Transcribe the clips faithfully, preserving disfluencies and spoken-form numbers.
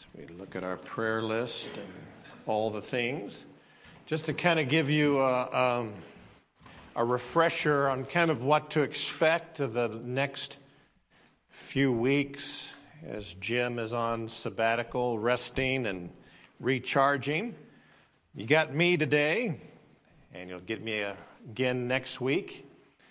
We look at our prayer list and all the things. Just to kind of give you a, um, a refresher on kind of what to expect of the next few weeks as Jim is on sabbatical, resting and recharging. You got me today, and you'll get me again next week.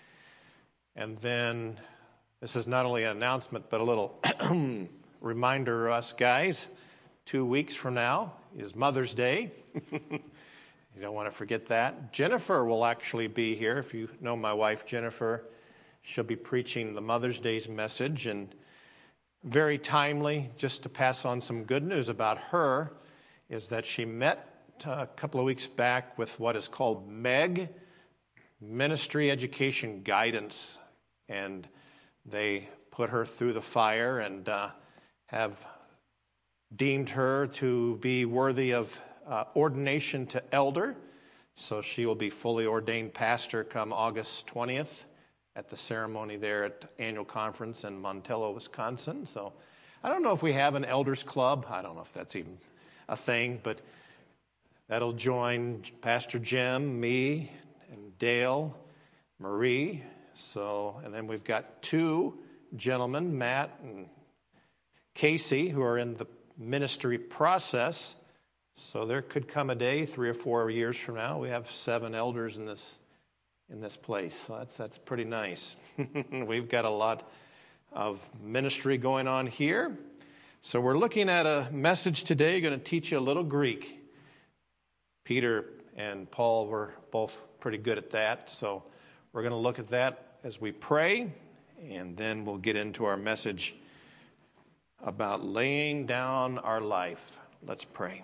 And then this is not only an announcement, but a little reminder to us guys. Two weeks from now is Mother's Day. You don't want to forget that. Jennifer will actually be here. If you know my wife, Jennifer, she'll be preaching the Mother's Day's message, and very timely, just to pass on some good news about her, is that she met a couple of weeks back with what is called MEG, Ministry Education Guidance, and they put her through the fire and uh, have deemed her to be worthy of uh, ordination to elder. So she will be fully ordained pastor come August twentieth at the ceremony there at annual conference in Montello, Wisconsin. So I don't know if we have an elders club. I don't know if that's even a thing, but that'll join Pastor Jim, me, and Dale, Marie. So, and then we've got two gentlemen, Matt and Casey, who are in the ministry process. So there could come a day, three or four years from now, we have seven elders in this in this place. So that's that's pretty nice. We've got a lot of ministry going on here. So we're looking at a message today, going to teach you a little Greek. Peter and Paul were both pretty good at that. So we're going to look at that as we pray, and then we'll get into our message about laying down our life. Let's pray.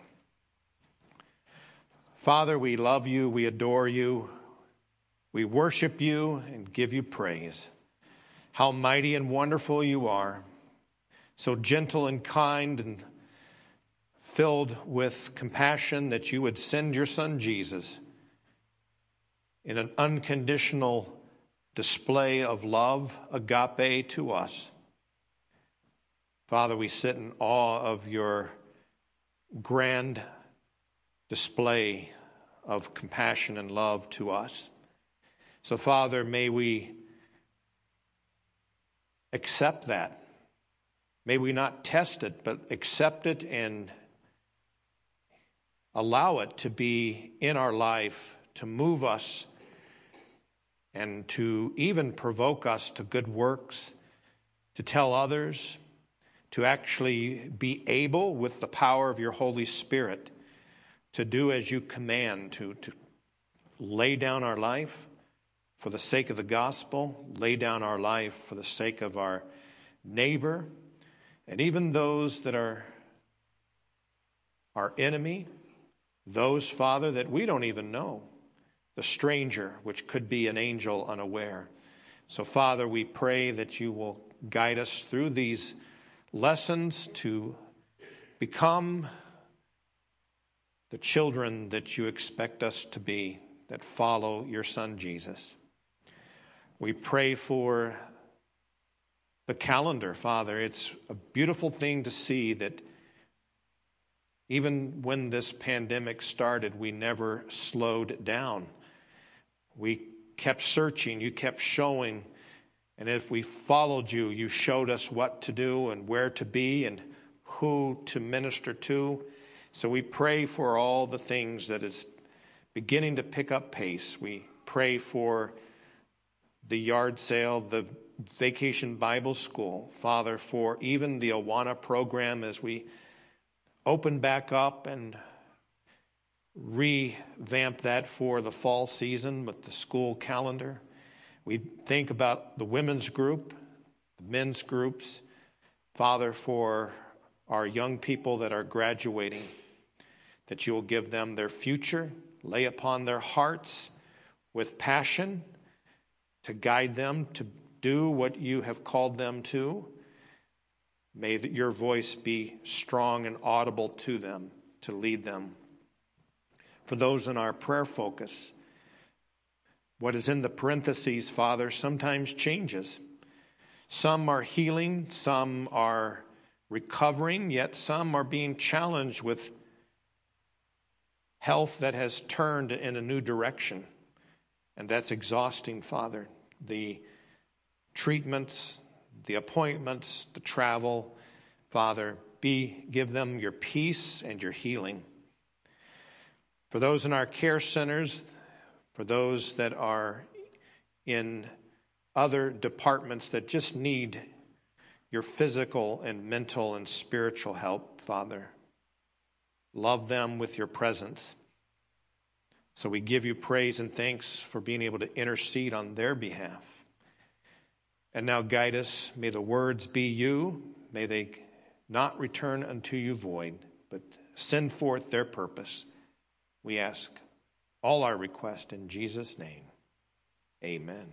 Father, we love you, we adore you, we worship you and give you praise. How mighty and wonderful you are, so gentle and kind and filled with compassion that you would send your son Jesus in an unconditional display of love, agape, to us. Father, we sit in awe of your grand display of compassion and love to us. So, Father, may we accept that. May we not test it, but accept it and allow it to be in our life, to move us and to even provoke us to good works, to tell others, to actually be able, with the power of your Holy Spirit, to do as you command, to, to lay down our life for the sake of the gospel, lay down our life for the sake of our neighbor, and even those that are our enemy, those, Father, that we don't even know, the stranger, which could be an angel unaware. So, Father, we pray that you will guide us through these lessons to become the children that you expect us to be, that follow your son Jesus. We pray for the calendar, Father. It's a beautiful thing to see that even when this pandemic started, we never slowed down. We kept searching, you kept showing, and if we followed you, you showed us what to do and where to be and who to minister to. So we pray for all the things that is beginning to pick up pace. We pray for the yard sale, the Vacation Bible School, Father, for even the Awana program as we open back up and revamp that for the fall season with the school calendar. We think about the women's group, the men's groups, Father, for our young people that are graduating, that you will give them their future, lay upon their hearts with passion to guide them to do what you have called them to. May that your voice be strong and audible to them to lead them. For those in our prayer focus, what is in the parentheses, Father, sometimes changes. Some are healing, some are recovering, yet some are being challenged with health that has turned in a new direction. And that's exhausting, Father. The treatments, the appointments, the travel, Father, be give them your peace and your healing. For those in our care centers, for those that are in other departments that just need your physical and mental and spiritual help, Father, love them with your presence. So we give you praise and thanks for being able to intercede on their behalf. And now guide us. May the words be you. May they not return unto you void, but send forth their purpose. We ask all our request in Jesus' name. Amen.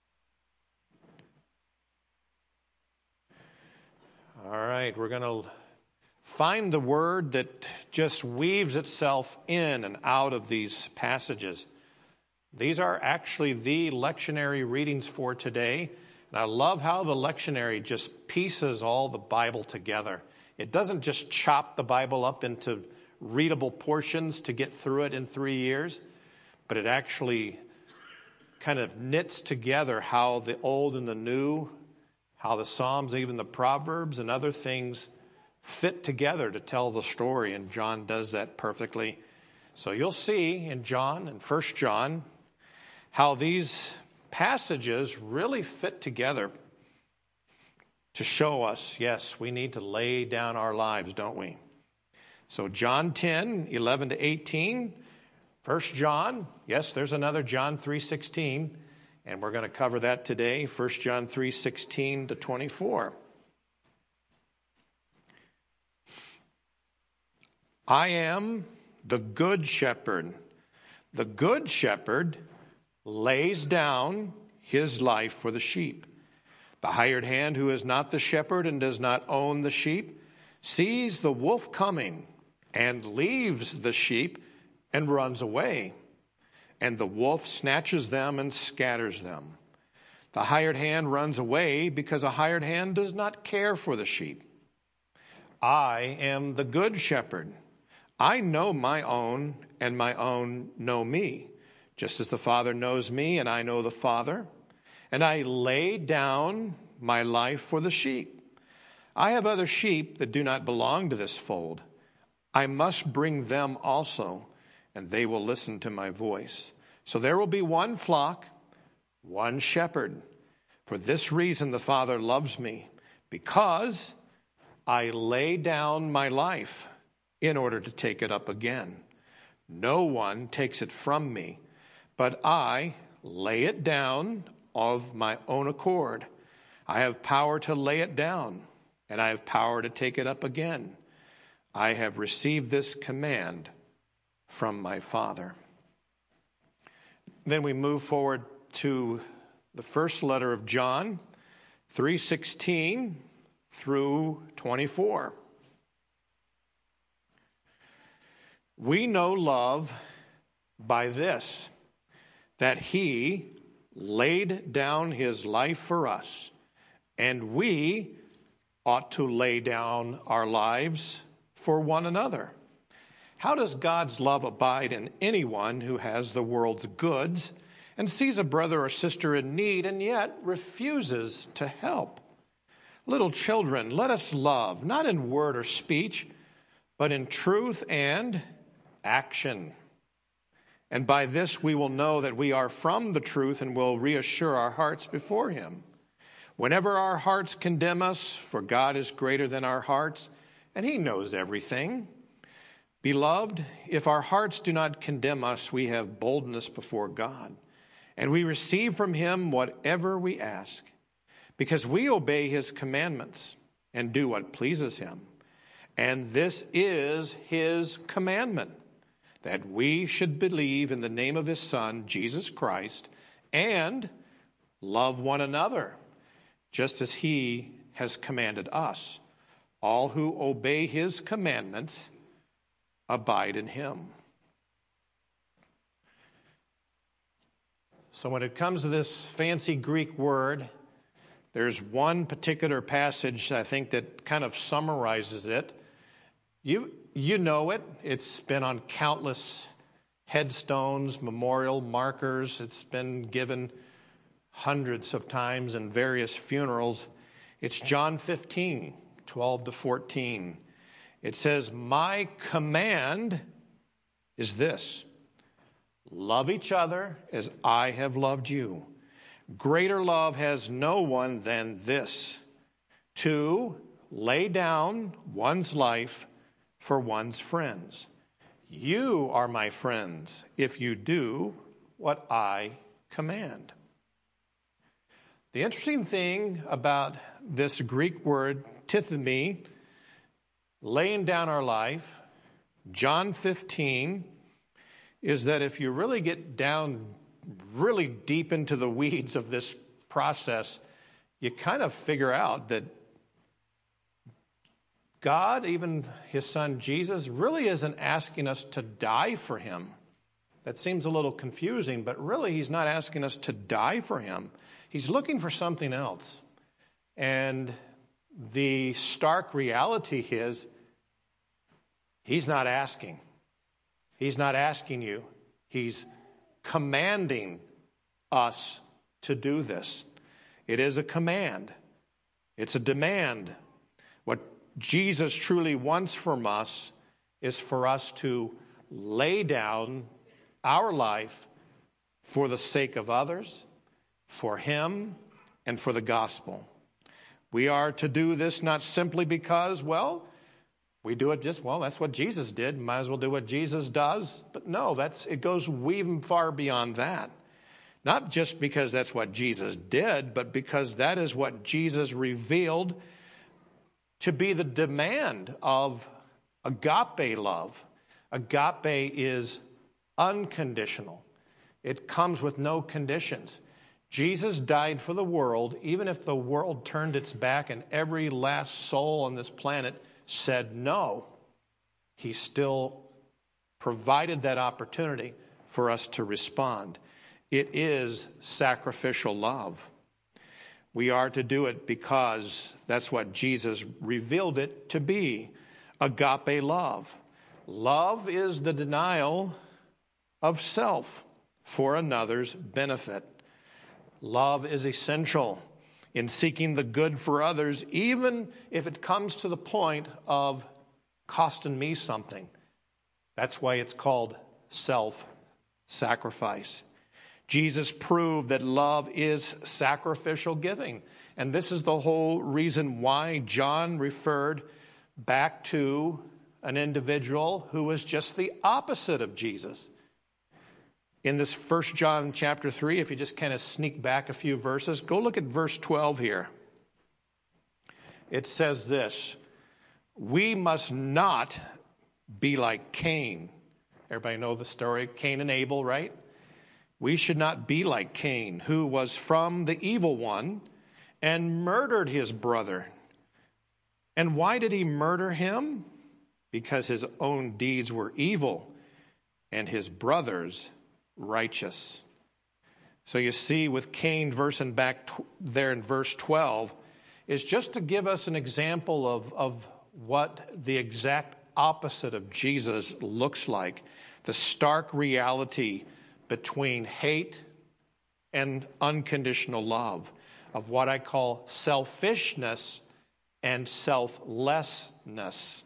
All right, we're going to find the word that just weaves itself in and out of these passages. These are actually the lectionary readings for today. And I love how the lectionary just pieces all the Bible together. It doesn't just chop the Bible up into readable portions to get through it in three years, but it actually kind of knits together how the old and the new, how the Psalms, even the Proverbs and other things fit together to tell the story, and John does that perfectly. So you'll see in John and First John how these passages really fit together to show us, yes, we need to lay down our lives, don't we? So John ten, eleven to eighteen, First John, yes, there's another John three sixteen, and we're going to cover that today, First John three sixteen to twenty-four. I am the good shepherd. The good shepherd lays down his life for the sheep. The hired hand, who is not the shepherd and does not own the sheep, sees the wolf coming and leaves the sheep and runs away. And the wolf snatches them and scatters them. The hired hand runs away because a hired hand does not care for the sheep. I am the good shepherd. I know my own, and my own know me, just as the Father knows me, and I know the Father. And I lay down my life for the sheep. I have other sheep that do not belong to this fold. I must bring them also, and they will listen to my voice. So there will be one flock, one shepherd. For this reason the Father loves me, because I lay down my life in order to take it up again. No one takes it from me, but I lay it down of my own accord. I have power to lay it down, and I have power to take it up again. I have received this command from my Father. Then we move forward to the first letter of John, three sixteen through twenty-four. We know love by this, that he laid down his life for us, and we ought to lay down our lives for one another. How does God's love abide in anyone who has the world's goods and sees a brother or sister in need and yet refuses to help? Little children, let us love, not in word or speech, but in truth and action. And by this we will know that we are from the truth and will reassure our hearts before him. Whenever our hearts condemn us, for God is greater than our hearts, and he knows everything. Beloved, if our hearts do not condemn us, we have boldness before God, and we receive from him whatever we ask, because we obey his commandments and do what pleases him. And this is his commandment, that we should believe in the name of his Son, Jesus Christ, and love one another, just as he has commanded us. All who obey his commandments abide in him. So when it comes to this fancy Greek word There's one particular passage, I think, that kind of summarizes it. You, you know it. It's been on countless headstones, memorial markers. It's been given hundreds of times in various funerals. It's John fifteen, twelve to fourteen. It says, "My command is this: love each other as I have loved you. Greater love has no one than this, to lay down one's life for one's friends. You are my friends if you do what I command." The interesting thing about this Greek word, tithemi, laying down our life, John fifteen, is that if you really get down really deep into the weeds of this process, you kind of figure out that God, even his son Jesus, really isn't asking us to die for him. That seems a little confusing, but really he's not asking us to die for him. He's looking for something else. And the stark reality is, he's not asking. He's not asking you. He's commanding us to do this. It is a command. It's a demand. What Jesus truly wants from us is for us to lay down our life for the sake of others, for him, and for the gospel. We are to do this not simply because, well, we do it just, well, that's what Jesus did. Might as well do what Jesus does. But no, that's it goes even far beyond that. Not just because that's what Jesus did, but because that is what Jesus revealed to be the demand of agape love. Agape is unconditional. It comes with no conditions. Jesus died for the world, even if the world turned its back and every last soul on this planet said no. He still provided that opportunity for us to respond. It is sacrificial love. We are to do it because that's what Jesus revealed it to be, agape love. Love is the denial of self for another's benefit. Love is essential in seeking the good for others, even if it comes to the point of costing me something. That's why it's called self-sacrifice. Jesus proved that love is sacrificial giving. And this is the whole reason why John referred back to an individual who was just the opposite of Jesus. In this First John chapter three, if you just kind of sneak back a few verses, go look at verse twelve here. It says this: "We must not be like Cain." Everybody know the story, Cain and Abel, right? We should not be like Cain, who was from the evil one and murdered his brother. And why did he murder him? Because his own deeds were evil and his brother's righteous. So you see, with Cain, versing back t- there in verse twelve, is just to give us an example of, of what the exact opposite of Jesus looks like. The stark reality between hate and unconditional love, of what I call selfishness and selflessness.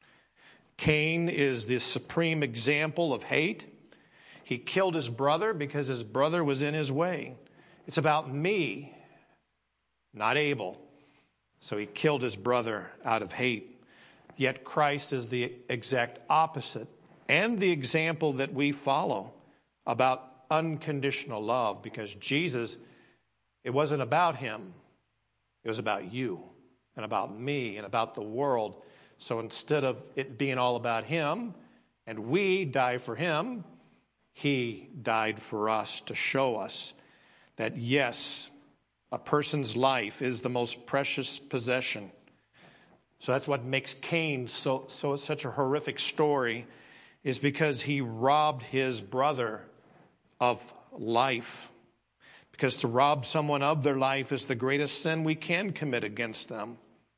Cain is the supreme example of hate. He killed his brother because his brother was in his way. It's about me, not Abel. So he killed his brother out of hate. Yet Christ is the exact opposite and the example that we follow about unconditional love, because Jesus, it wasn't about him. It was about you and about me and about the world. So instead of it being all about him and we die for him, he died for us to show us that, yes, a person's life is the most precious possession. So that's what makes Cain so, so such a horrific story, is because he robbed his brother of life. Because to rob someone of their life is the greatest sin we can commit against them.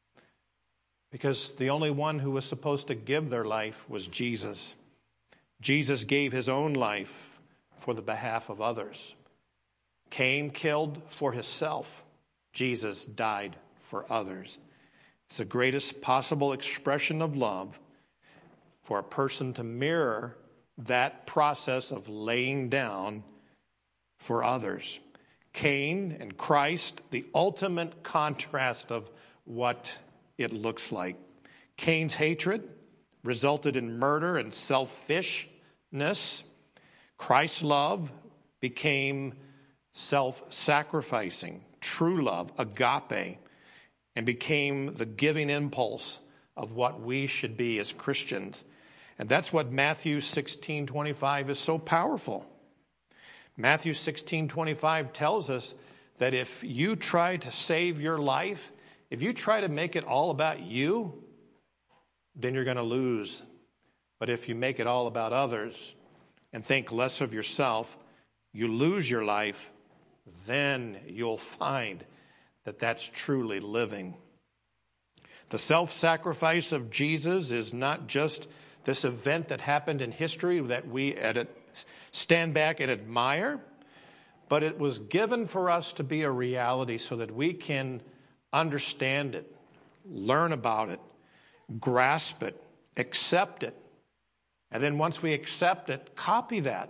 Because the only one who was supposed to give their life was Jesus. Jesus gave his own life for the behalf of others. Cain killed for himself. Jesus died for others. It's the greatest possible expression of love for a person to mirror that process of laying down for others. Cain and Christ, the ultimate contrast of what it looks like. Cain's hatred resulted in murder and selfishness. Christ's love became self-sacrificing, true love, agape, and became the giving impulse of what we should be as Christians. And that's what Matthew sixteen twenty-five is so powerful. Matthew sixteen twenty-five tells us that if you try to save your life, if you try to make it all about you, then you're going to lose. But if you make it all about others and think less of yourself, you lose your life, then you'll find that that's truly living. The self-sacrifice of Jesus is not just this event that happened in history that we edit, stand back and admire, but it was given for us to be a reality so that we can understand it, learn about it, grasp it, accept it. And then once we accept it, copy that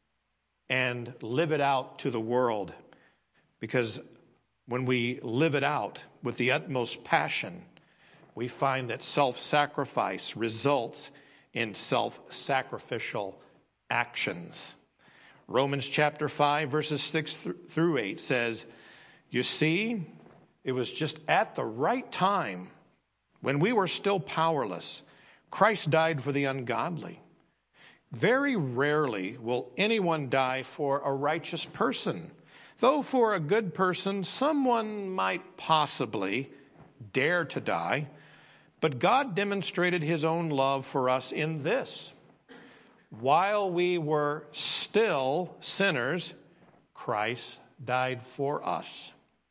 and live it out to the world. Because when we live it out with the utmost passion, we find that self-sacrifice results in self-sacrificial actions. Romans chapter five, verses six through eight says, "You see, it was just at the right time, when we were still powerless, Christ died for the ungodly. Very rarely will anyone die for a righteous person, though for a good person someone might possibly dare to die. But God demonstrated his own love for us in this: while we were still sinners, Christ died for us."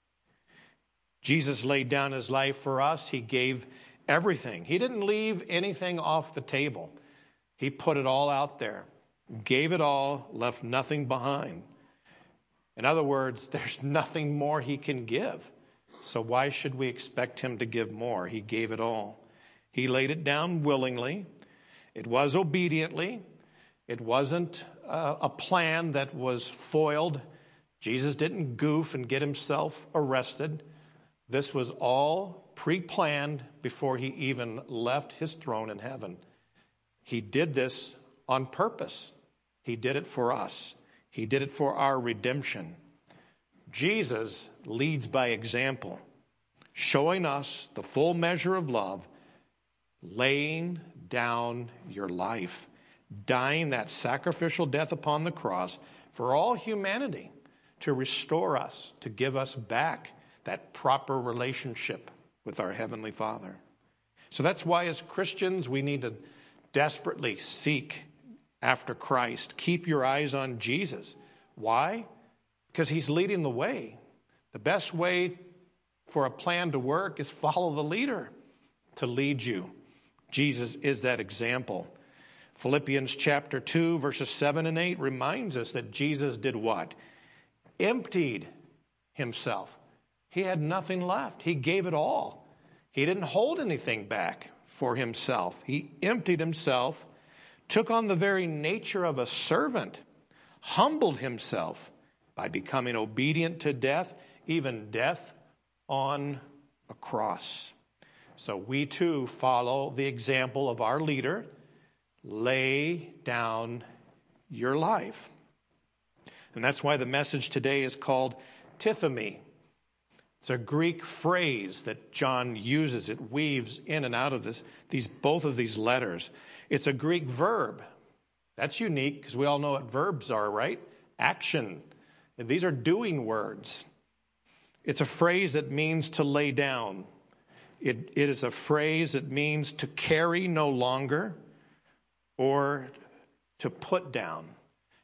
Jesus laid down his life for us. He gave everything. He didn't leave anything off the table. He put it all out there, gave it all, left nothing behind. In other words, there's nothing more he can give. So why should we expect him to give more? He gave it all. He laid it down willingly. It was obediently. It wasn't uh, a plan that was foiled. Jesus didn't goof and get himself arrested. This was all pre-planned before he even left his throne in heaven. He did this on purpose. He did it for us. He did it for our redemption. Jesus leads by example, showing us the full measure of love, laying down your life, dying that sacrificial death upon the cross for all humanity, to restore us, to give us back that proper relationship with our Heavenly Father. So that's why as Christians we need to desperately seek after Christ. Keep your eyes on Jesus. Why? Because he's leading the way. The best way for a plan to work is follow the leader to lead you. Jesus is that example. Philippians chapter two, verses seven and eight reminds us that Jesus did what? Emptied himself. He had nothing left. He gave it all. He didn't hold anything back for himself. He emptied himself, took on the very nature of a servant, humbled himself by becoming obedient to death, even death on a cross. So we too follow the example of our leader. Lay down your life. And that's why the message today is called tithemi. It's a Greek phrase that John uses. It weaves in and out of this, these both of these letters. It's a Greek verb. That's unique because we all know what verbs are, right? Action. And these are doing words. It's a phrase that means to lay down. It, it is a phrase that means to carry no longer or to put down.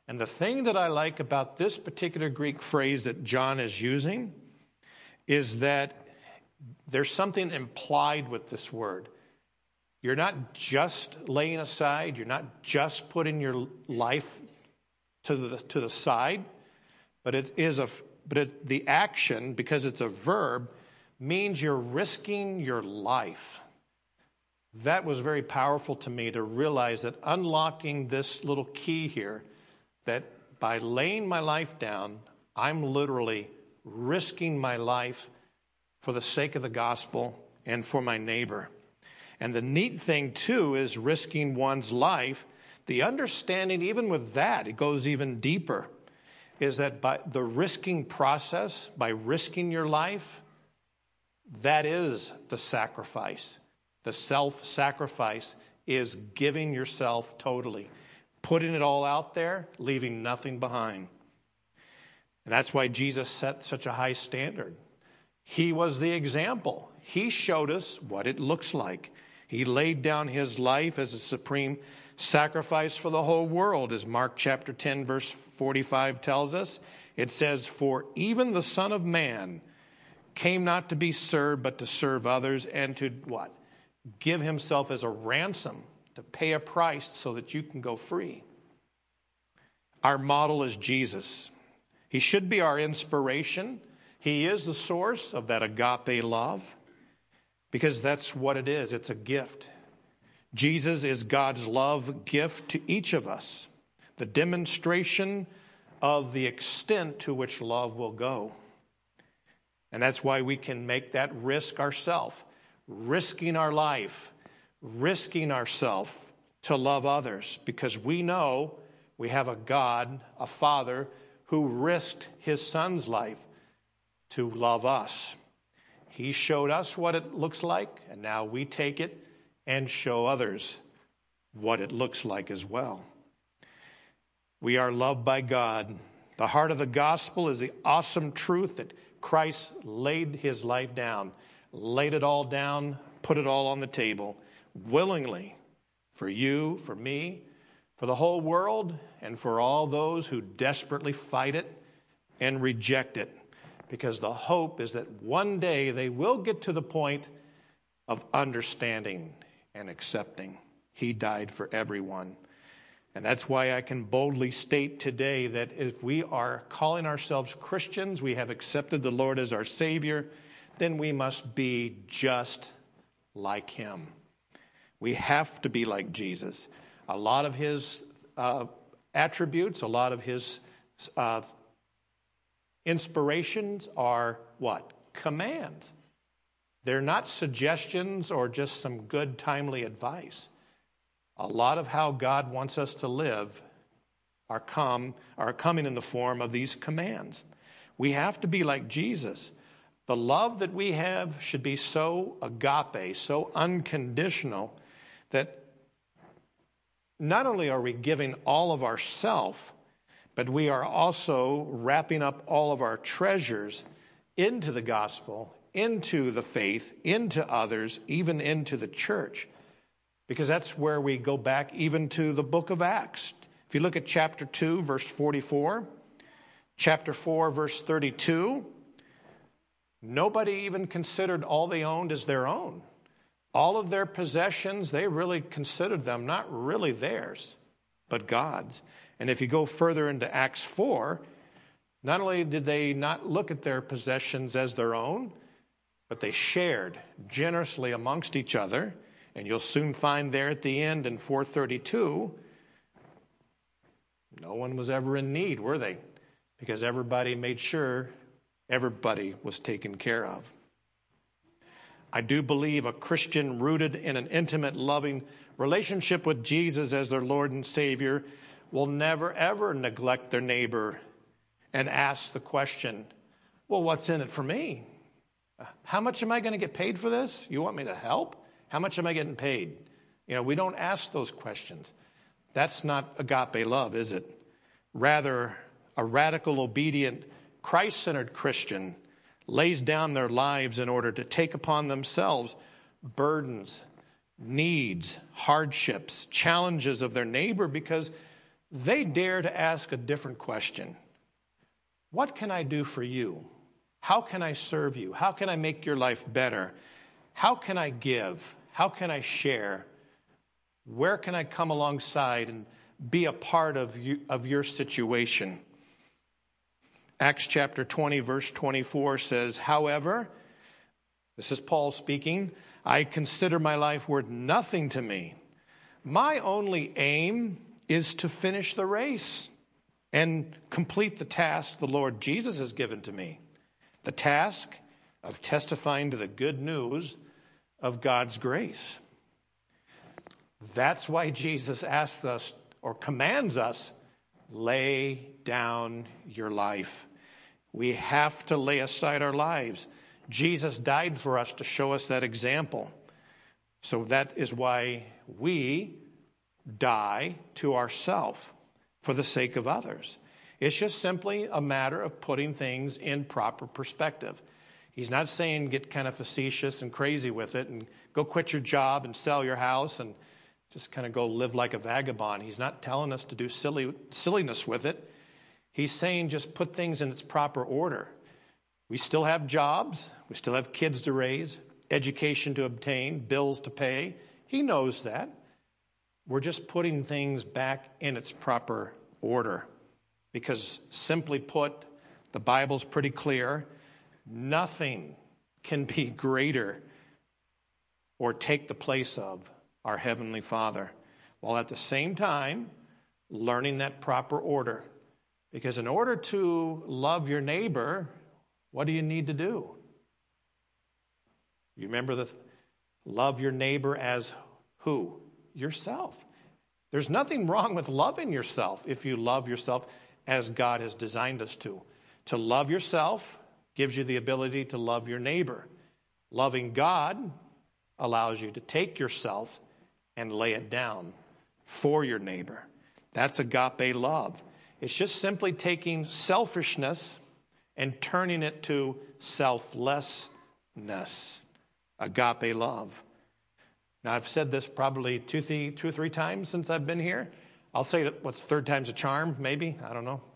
And the thing that I like about this particular Greek phrase that John is using is that there's something implied with this word. You're not just laying aside, you're not just putting your life to the to the side, but it is a but it, the action, because it's a verb, means you're risking your life. That was very powerful to me to realize that unlocking this little key here, that by laying my life down, I'm literally risking my life for the sake of the gospel and for my neighbor. And the neat thing, too, is risking one's life. The understanding, even with that, it goes even deeper, is that by the risking process, by risking your life, that is the sacrifice. The self-sacrifice is giving yourself totally, putting it all out there, leaving nothing behind. And that's why Jesus set such a high standard. He was the example. He showed us what it looks like. He laid down his life as a supreme sacrifice for the whole world, as Mark chapter ten, verse forty-five tells us. It says, "For even the Son of Man came not to be served, but to serve others, and to" what? "Give himself as a ransom," to pay a price so that you can go free. Our model is Jesus. He should be our inspiration. He is the source of that agape love, because that's what it is. It's a gift. Jesus is God's love gift to each of us, the demonstration of the extent to which love will go. And that's why we can make that risk ourselves, risking our life, risking ourselves to love others, because we know we have a God, a Father, who risked his Son's life to love us. He showed us what it looks like, and now we take it and show others what it looks like as well. We are loved by God. The heart of the gospel is the awesome truth that Christ laid his life down, laid it all down, put it all on the table, willingly, for you, for me, for the whole world, and for all those who desperately fight it and reject it. Because the hope is that one day they will get to the point of understanding and accepting. He died for everyone. And that's why I can boldly state today that if we are calling ourselves Christians, we have accepted the Lord as our Savior, then we must be just like him. We have to be like Jesus. A lot of his uh, attributes, a lot of his uh, inspirations are what? Commands. They're not suggestions or just some good, timely advice. A lot of how God wants us to live are come are coming in the form of these commands. We have to be like Jesus. The love that we have should be so agape, so unconditional, that not only are we giving all of ourselves, but we are also wrapping up all of our treasures into the gospel, into the faith, into others, even into the church. Because that's where we go back even to the book of Acts. If you look at chapter two, verse forty-four, chapter four, verse thirty-two, nobody even considered all they owned as their own. All of their possessions, they really considered them not really theirs, but God's. And if you go further into Acts four, not only did they not look at their possessions as their own, but they shared generously amongst each other. And you'll soon find there at the end in four thirty-two, no one was ever in need, were they? Because everybody made sure everybody was taken care of. I do believe a Christian rooted in an intimate, loving relationship with Jesus as their Lord and Savior will never, ever neglect their neighbor and ask the question, well, what's in it for me? How much am I going to get paid for this? You want me to help? How much am I getting paid? You know, we don't ask those questions. That's not agape love, is it? Rather, a radical, obedient, Christ-centered Christian lays down their lives in order to take upon themselves burdens, needs, hardships, challenges of their neighbor, because they dare to ask a different question. What can I do for you? How can I serve you? How can I make your life better? How can I give? How can I share? Where can I come alongside and be a part of you, of your situation? Acts chapter twenty, verse twenty-four says, however, this is Paul speaking, I consider my life worth nothing to me. My only aim is to finish the race and complete the task the Lord Jesus has given to me. The task of testifying to the good news of God's grace. That's why Jesus asks us or commands us, lay down your life. We have to lay aside our lives. Jesus died for us to show us that example. So that is why we die to ourselves for the sake of others. It's just simply a matter of putting things in proper perspective. He's not saying get kind of facetious and crazy with it and go quit your job and sell your house and just kind of go live like a vagabond. He's not telling us to do silly silliness with it. He's saying just put things in its proper order. We still have jobs. We still have kids to raise, education to obtain, bills to pay. He knows that. We're just putting things back in its proper order. Because simply put, the Bible's pretty clear. Nothing can be greater or take the place of our Heavenly Father, while at the same time learning that proper order. Because in order to love your neighbor, what do you need to do? You remember the love your neighbor as who? Yourself. There's nothing wrong with loving yourself if you love yourself as God has designed us to. To love yourself gives you the ability to love your neighbor. Loving God allows you to take yourself and lay it down for your neighbor. That's agape love. It's just simply taking selfishness and turning it to selflessness. Agape love. Now, I've said this probably two, three, two or three times since I've been here. I'll say it, what's third time's a charm, maybe? I don't know.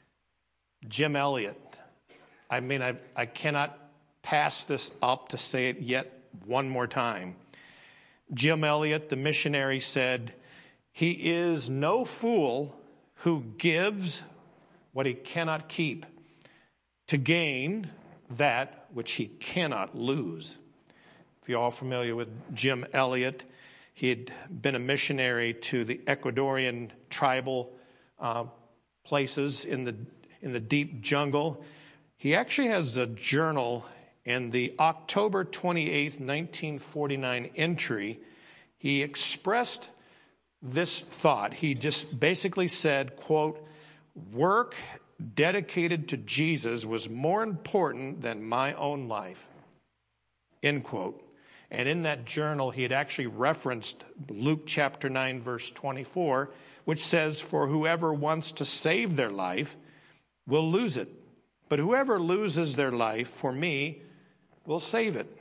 Jim Elliot. I mean, I I cannot pass this up to say it yet one more time. Jim Elliot, the missionary, said, he is no fool who gives what he cannot keep to gain that which he cannot lose. If you're all familiar with Jim Elliot, he had been a missionary to the Ecuadorian tribal uh, places in the in the deep jungle. He actually has a journal in the October twenty-eighth, nineteen forty-nine entry. He expressed this thought. He just basically said, quote, work dedicated to Jesus was more important than my own life, end quote. And in that journal, he had actually referenced Luke chapter nine, verse twenty-four, which says, for whoever wants to save their life will lose it. But whoever loses their life for me will save it.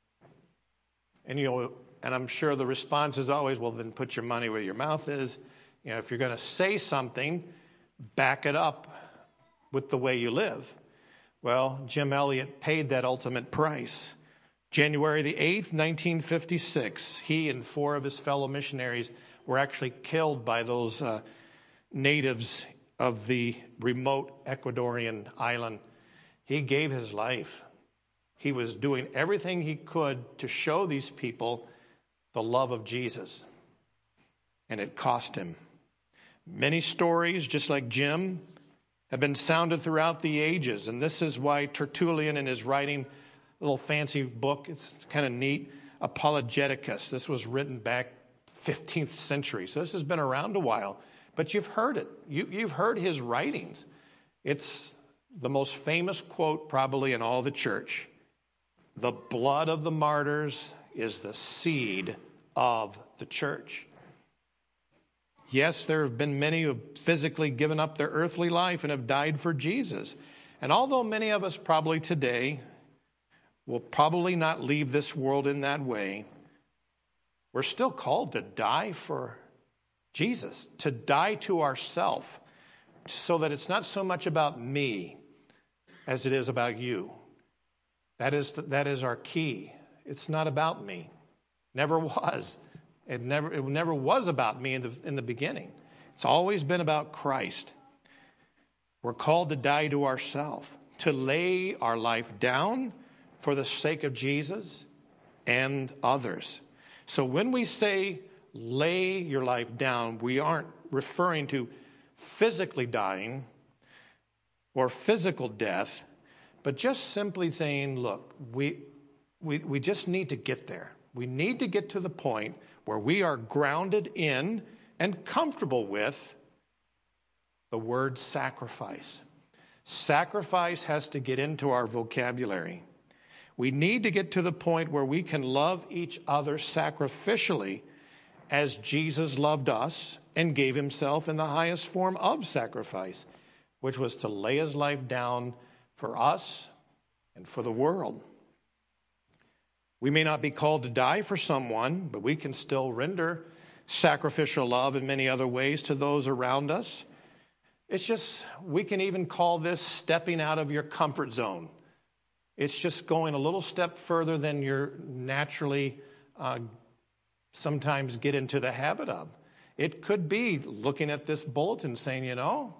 And you know, and I'm sure the response is always, well, then put your money where your mouth is. You know, if you're going to say something, back it up with the way you live. Well, Jim Elliot paid that ultimate price. January the eighth, nineteen fifty-six, he and four of his fellow missionaries were actually killed by those uh, natives of the remote Ecuadorian island. He gave his life. He was doing everything he could to show these people the love of Jesus. And it cost him. Many stories, just like Jim, have been sounded throughout the ages. And this is why Tertullian, in his writing, a little fancy book, it's kind of neat, Apologeticus. This was written back fifteenth century. So this has been around a while. But you've heard it. You, you've heard his writings. It's the most famous quote probably in all the church. The blood of the martyrs is the seed of the church. Yes, there have been many who have physically given up their earthly life and have died for Jesus. And although many of us probably today will probably not leave this world in that way, we're still called to die for Jesus, to die to ourself, so that it's not so much about me as it is about you. That is, the, that is our key. It's not about me. Never was. It never, it never was about me in the, in the beginning. It's always been about Christ. We're called to die to ourselves, to lay our life down for the sake of Jesus and others. So when we say lay your life down, we aren't referring to physically dying or physical death, but just simply saying, look, we, we, we just need to get there. We need to get to the point where we are grounded in and comfortable with the word sacrifice. Sacrifice has to get into our vocabulary. We need to get to the point where we can love each other sacrificially as Jesus loved us and gave himself in the highest form of sacrifice, which was to lay his life down for us and for the world. We may not be called to die for someone, but we can still render sacrificial love in many other ways to those around us. It's just, we can even call this stepping out of your comfort zone. It's just going a little step further than you're naturally uh, sometimes get into the habit of. It could be looking at this bulletin saying, you know,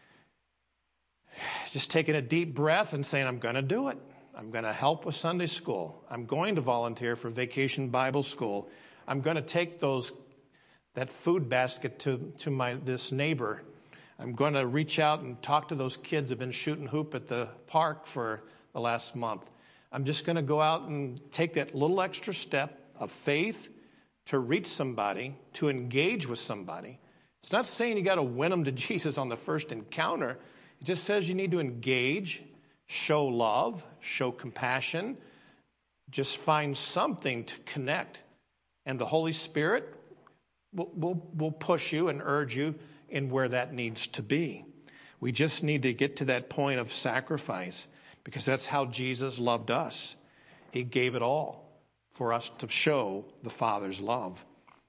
just taking a deep breath and saying, I'm going to do it. I'm going to help with Sunday school. I'm going to volunteer for Vacation Bible School. I'm going to take those that food basket to, to my this neighbor. I'm going to reach out and talk to those kids who have been shooting hoop at the park for the last month. I'm just going to go out and take that little extra step of faith to reach somebody, to engage with somebody. It's not saying you got to win them to Jesus on the first encounter. It just says you need to engage, show love, show compassion, just find something to connect. And the Holy Spirit will, will, will push you and urge you in where that needs to be. We just need to get to that point of sacrifice, because that's how Jesus loved us. He gave it all for us to show the Father's love.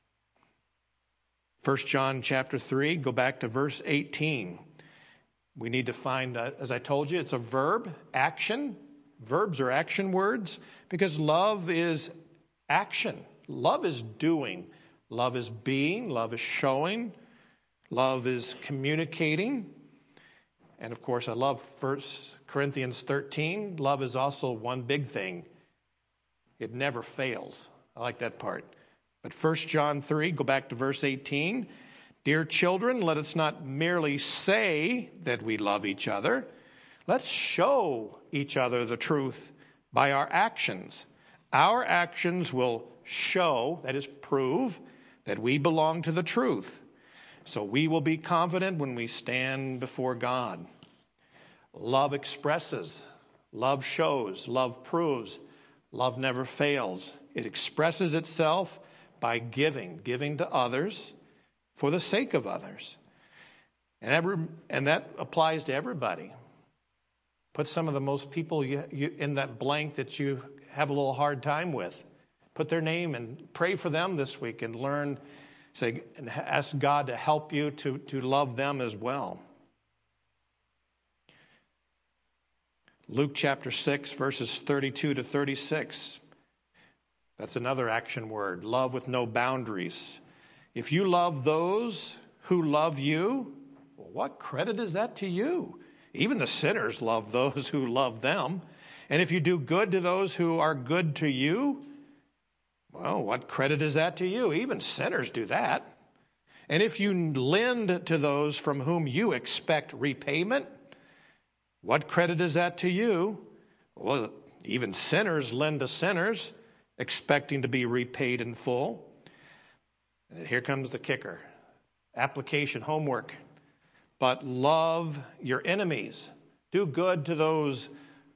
First John chapter three, go back to verse eighteen. We need to find, uh, as I told you, it's a verb, action. Verbs are action words, because love is action. Love is doing. Love is being. Love is showing. Love is communicating. And of course, I love First Corinthians thirteen. Love is also one big thing. It never fails. I like that part. But First John three, go back to verse eighteen. Dear children, let us not merely say that we love each other. Let's show each other the truth by our actions. Our actions will show, that is, prove, that we belong to the truth. So we will be confident when we stand before God. Love expresses, love shows, love proves, love never fails. It expresses itself by giving, giving to others for the sake of others. And, every, and that applies to everybody. Put some of the most people you, you, in that blank that you have a little hard time with. Put their name and pray for them this week and learn, say, and ask God to help you to, to love them as well. Luke chapter six, verses thirty-two to thirty-six. That's another action word, love with no boundaries. If you love those who love you, well, what credit is that to you? Even the sinners love those who love them. And if you do good to those who are good to you, well, what credit is that to you? Even sinners do that. And if you lend to those from whom you expect repayment, what credit is that to you? Well, even sinners lend to sinners, expecting to be repaid in full. Here comes the kicker. Application, homework. But love your enemies. Do good to those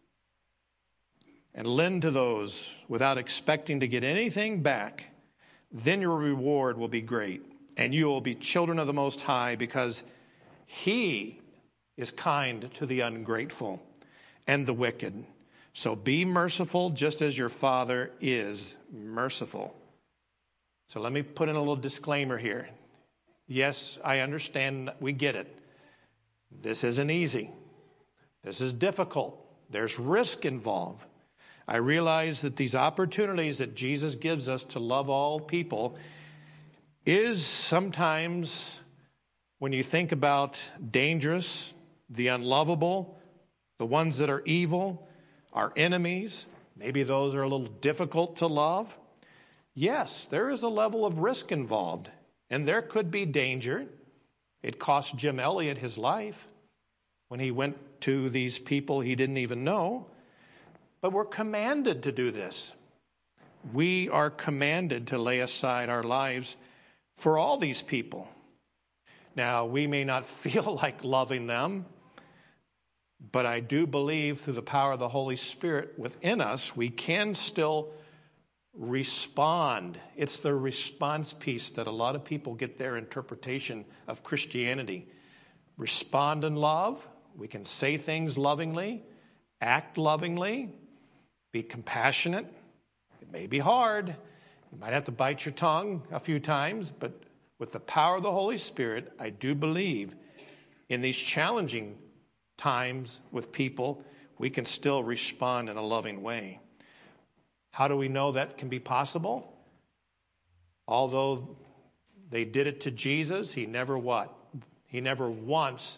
and lend to those without expecting to get anything back. Then your reward will be great, and you will be children of the Most High, because He is kind to the ungrateful and the wicked. So be merciful just as your Father is merciful. So let me put in a little disclaimer here. Yes, I understand. We get it. This isn't easy. This is difficult. There's risk involved. I realize that these opportunities that Jesus gives us to love all people is sometimes, when you think about dangerous, the unlovable, the ones that are evil, our enemies, maybe those are a little difficult to love. Yes, there is a level of risk involved, and there could be danger. It cost Jim Elliot his life when he went to these people he didn't even know. But we're commanded to do this. We are commanded to lay aside our lives for all these people. Now, we may not feel like loving them, but I do believe through the power of the Holy Spirit within us, we can still respond. It's the response piece that a lot of people get their interpretation of Christianity. Respond in love. We can say things lovingly, act lovingly, be compassionate. It may be hard. You might have to bite your tongue a few times, but with the power of the Holy Spirit, I do believe in these challenging times with people, we can still respond in a loving way. How do we know that can be possible? Although they did it to Jesus, he never what? He never once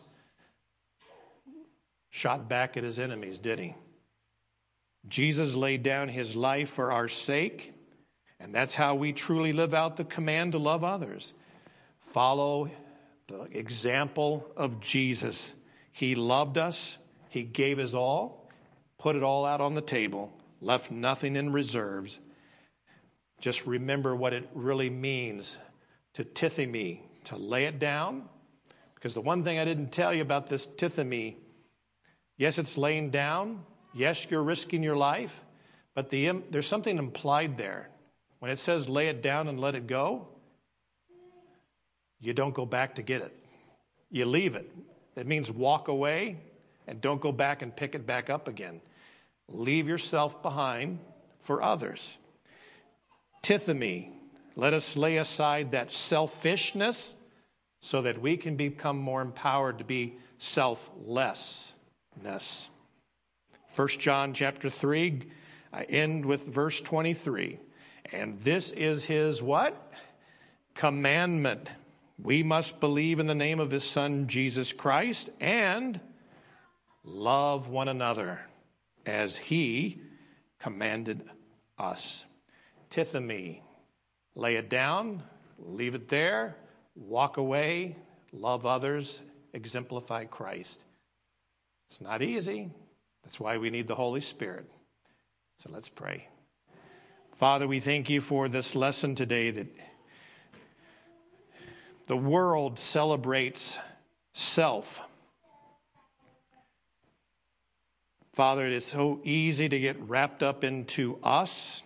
shot back at his enemies, did he? Jesus laid down his life for our sake, and that's how we truly live out the command to love others. Follow the example of Jesus. He loved us. He gave his all, put it all out on the table, left nothing in reserves. Just remember what it really means to tithemi, to lay it down. Because the one thing I didn't tell you about this tithemi, yes, it's laying down. Yes, you're risking your life. But the, there's something implied there. When it says lay it down and let it go, you don't go back to get it. You leave it. It means walk away and don't go back and pick it back up again. Leave yourself behind for others. Tithemi, let us lay aside that selfishness so that we can become more empowered to be selflessness. First John chapter three, I end with verse twenty-three. And this is his what? Commandment. We must believe in the name of his Son, Jesus Christ, and love one another as he commanded us. Tithemi, lay it down, leave it there, walk away, love others, exemplify Christ. It's not easy. That's why we need the Holy Spirit. So let's pray. Father, we thank you for this lesson today that the world celebrates self. Father, it is so easy to get wrapped up into us.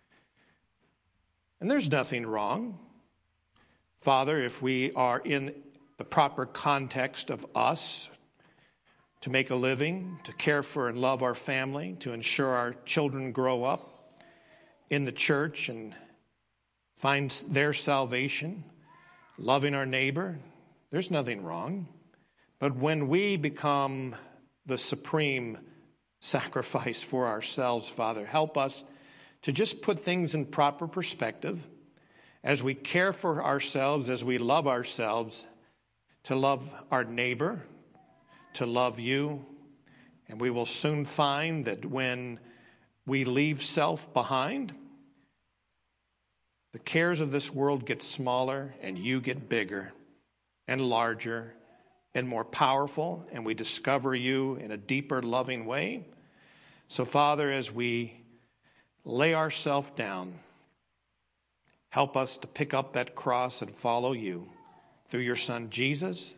And there's nothing wrong. Father, if we are in the proper context of us, to make a living, to care for and love our family, to ensure our children grow up in the church and find their salvation, loving our neighbor, there's nothing wrong. But when we become the supreme sacrifice for ourselves, Father, help us to just put things in proper perspective as we care for ourselves, as we love ourselves, to love our neighbor, to love you. And we will soon find that when we leave self behind, the cares of this world get smaller and you get bigger and larger and more powerful, and we discover you in a deeper, loving way. So, Father, as we lay ourselves down, help us to pick up that cross and follow you through your Son, Jesus,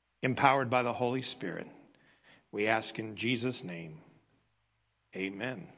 empowered by the Holy Spirit. We ask in Jesus' name, amen.